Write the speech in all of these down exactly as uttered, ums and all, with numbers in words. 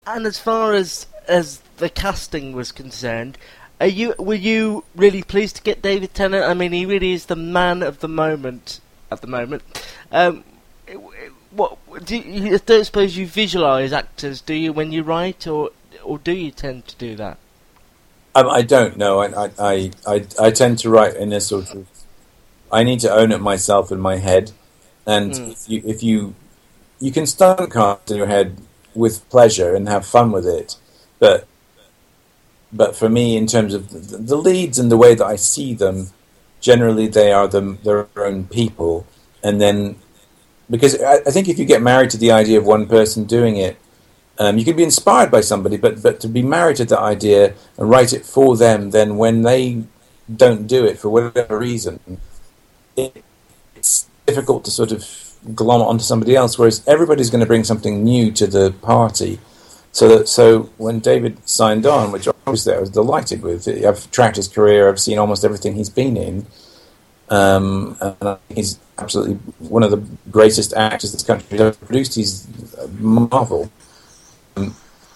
And as far as as the casting was concerned, are you were you really pleased to get David Tennant? I mean, he really is the man of the moment at the moment. Um, what do you, I don't suppose you visualise actors, do you, when you write, or or do you tend to do that? Um, I don't know. I, I I I tend to write in a sort of. I need to own it myself in my head, and Mm. if you if you you can stunt cast in your head with pleasure and have fun with it, but but for me, in terms of the, the leads and the way that I see them, generally they are them their own people, and then because I, I think if you get married to the idea of one person doing it, um, you can be inspired by somebody, but but to be married to the idea and write it for them, then when they don't do it for whatever reason, it, it's difficult to sort of glom onto somebody else, whereas everybody's going to bring something new to the party. So that so when David signed on, which obviously I was delighted with, I've tracked his career, I've seen almost everything he's been in, um, and I think he's absolutely one of the greatest actors this country has ever produced. He's a marvel. Um,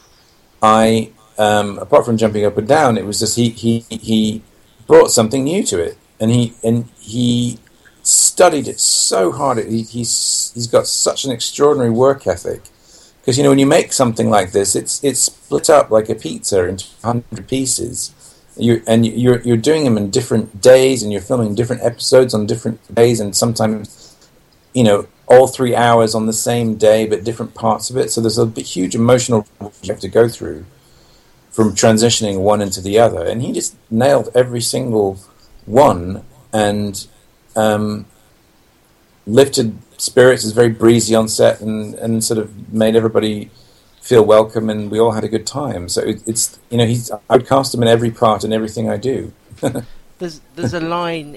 I, um, apart from jumping up and down, it was just he he he brought something new to it, and he and he. studied it so hard. He, he's he's got such an extraordinary work ethic, because you know when you make something like this, it's it's split up like a pizza into a hundred pieces. You and you're you're doing them in different days, and you're filming different episodes on different days, and sometimes you know all three hours on the same day, but different parts of it. So there's a huge emotional you have to go through from transitioning one into the other, and he just nailed every single one and. Um, lifted spirits, is very breezy on set, and, and sort of made everybody feel welcome, and we all had a good time. So it, it's you know he's I would cast him in every part and everything I do. There's there's a line